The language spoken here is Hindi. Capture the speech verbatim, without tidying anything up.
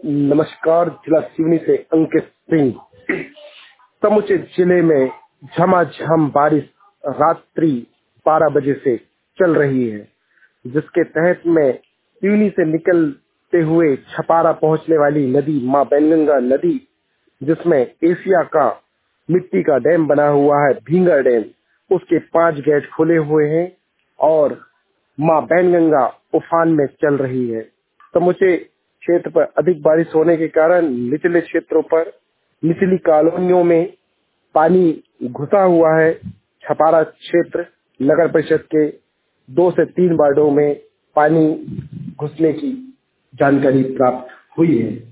नमस्कार। जिला सिवनी से अंकित सिंह। समूचे जिले में झमाझम बारिश रात्रि बारह बजे से चल रही है, जिसके तहत में सिवनी से निकलते हुए छपारा पहुंचने वाली नदी मां बैनगंगा नदी, जिसमें एशिया का मिट्टी का डैम बना हुआ है भींगर डैम, उसके पांच गेट खुले हुए हैं और मां बैनगंगा उफान में चल रही है। समूचे क्षेत्र पर अधिक बारिश होने के कारण निचले क्षेत्रों पर निचली कॉलोनियों में पानी घुसा हुआ है। छपारा क्षेत्र नगर परिषद के दो से तीन वार्डों में पानी घुसने की जानकारी प्राप्त हुई है।